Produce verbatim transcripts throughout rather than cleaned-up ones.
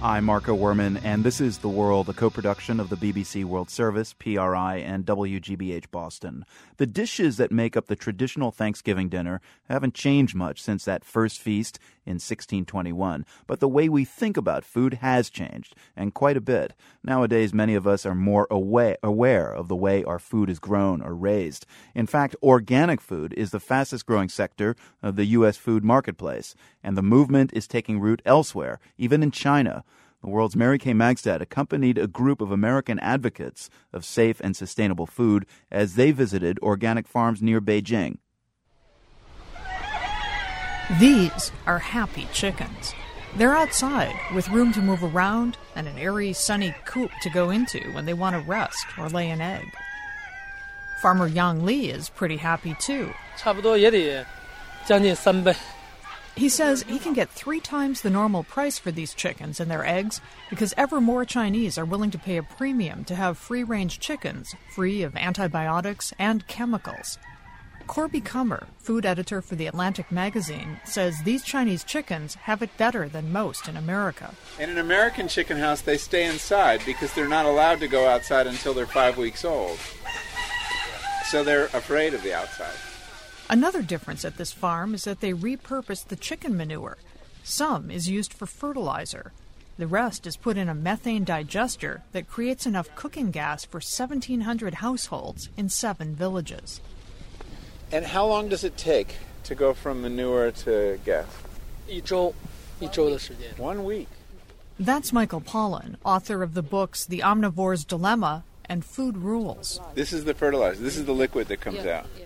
I'm Marco Werman, and this is The World, a co-production of the B B C World Service, P R I, and W G B H Boston. The dishes that make up the traditional Thanksgiving dinner haven't changed much since that first feast in sixteen twenty-one, but the way we think about food has changed, and quite a bit. Nowadays, many of us are more aware, aware of the way our food is grown or raised. In fact, organic food is the fastest-growing sector of the U S food marketplace, and the movement is taking root elsewhere, even in China. The World's Mary Kay Magstad accompanied a group of American advocates of safe and sustainable food as they visited organic farms near Beijing. These are happy chickens. They're outside with room to move around and an airy, sunny coop to go into when they want to rest or lay an egg. Farmer Yang Li is pretty happy too. He says he can get three times the normal price for these chickens and their eggs because ever more Chinese are willing to pay a premium to have free-range chickens, free of antibiotics and chemicals. Corby Kummer, food editor for The Atlantic magazine, says these Chinese chickens have it better than most in America. In an American chicken house, they stay inside because they're not allowed to go outside until they're five weeks old. So they're afraid of the outside. Another difference at this farm is that they repurpose the chicken manure. Some is used for fertilizer. The rest is put in a methane digester that creates enough cooking gas for seventeen hundred households in seven villages. And how long does it take to go from manure to gas? One week. That's Michael Pollan, author of the books The Omnivore's Dilemma and Food Rules. This is the fertilizer. This is the liquid that comes yeah, out. Yeah.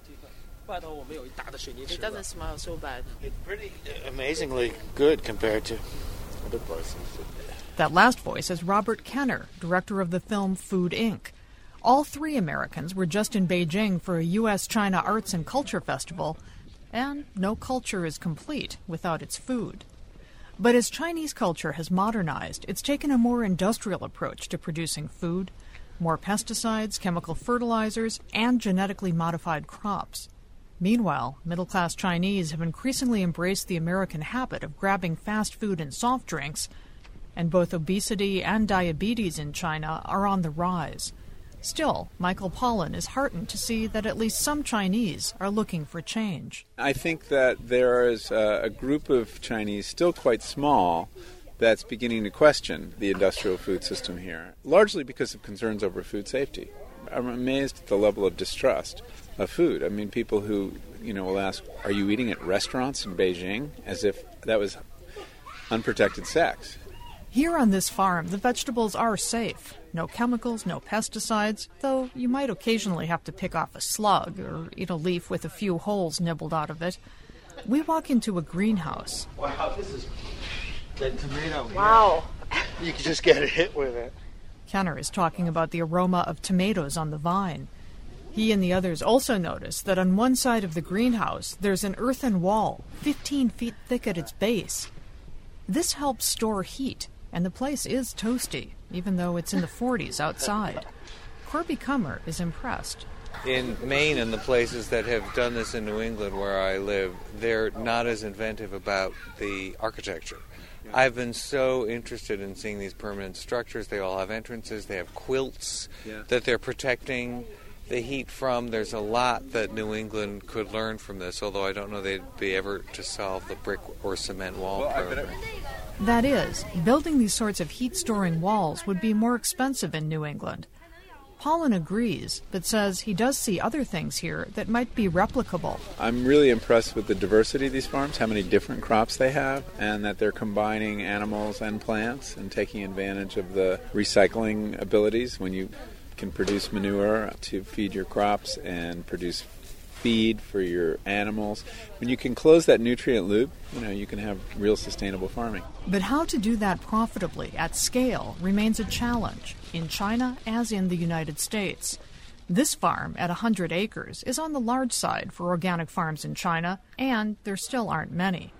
It doesn't smell so bad. It's pretty amazingly good compared to other places. That last voice is Robert Kenner, director of the film Food Incorporated. All three Americans were just in Beijing for a U S China Arts and Culture Festival, and no culture is complete without its food. But as Chinese culture has modernized, it's taken a more industrial approach to producing food, more pesticides, chemical fertilizers, and genetically modified crops. Meanwhile, middle-class Chinese have increasingly embraced the American habit of grabbing fast food and soft drinks, and both obesity and diabetes in China are on the rise. Still, Michael Pollan is heartened to see that at least some Chinese are looking for change. I think that there is a, a group of Chinese, still quite small, that's beginning to question the industrial food system here, largely because of concerns over food safety. I'm amazed at the level of distrust of food. I mean, people who, you know, will ask, are you eating at restaurants in Beijing? As if that was unprotected sex. Here on this farm, the vegetables are safe. No chemicals, no pesticides, though you might occasionally have to pick off a slug or eat a leaf with a few holes nibbled out of it. We walk into a greenhouse. Wow, this is the tomato. Wow. You can just get hit with it. Kenner is talking about the aroma of tomatoes on the vine. He and the others also notice that on one side of the greenhouse, there's an earthen wall, fifteen feet thick at its base. This helps store heat, and the place is toasty, even though it's in the forties outside. Corby Kummer is impressed. In Maine and the places that have done this in New England where I live, they're not as inventive about the architecture. I've been so interested in seeing these permanent structures. They all have entrances. They have quilts yeah. that they're protecting the heat from. There's a lot that New England could learn from this, although I don't know they'd be ever to solve the brick or cement wall well, program. That is, building these sorts of heat-storing walls would be more expensive in New England. Pollan agrees, but says he does see other things here that might be replicable. I'm really impressed with the diversity of these farms, how many different crops they have, and that they're combining animals and plants and taking advantage of the recycling abilities when you can produce manure to feed your crops and produce feed for your animals. When you can close that nutrient loop, you know, you can have real sustainable farming. But how to do that profitably at scale remains a challenge in China as in the United States. This farm at one hundred acres is on the large side for organic farms in China, and there still aren't many.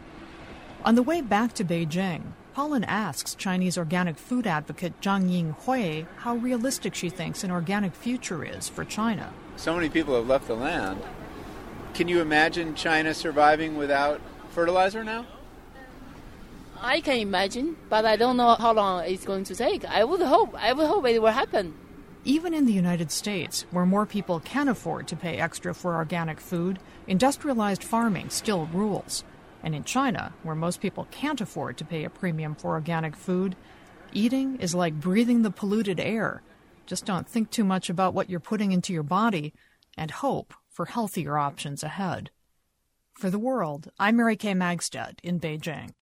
On the way back to Beijing, Pollan asks Chinese organic food advocate Zhang Yinghui how realistic she thinks an organic future is for China. So many people have left the land. Can you imagine China surviving without fertilizer now? I can imagine, but I don't know how long it's going to take. I would hope. I would hope it will happen. Even in the United States, where more people can afford to pay extra for organic food, industrialized farming still rules. And in China, where most people can't afford to pay a premium for organic food, eating is like breathing the polluted air. Just don't think too much about what you're putting into your body and hope for healthier options ahead. For The World, I'm Mary Kay Magstead in Beijing.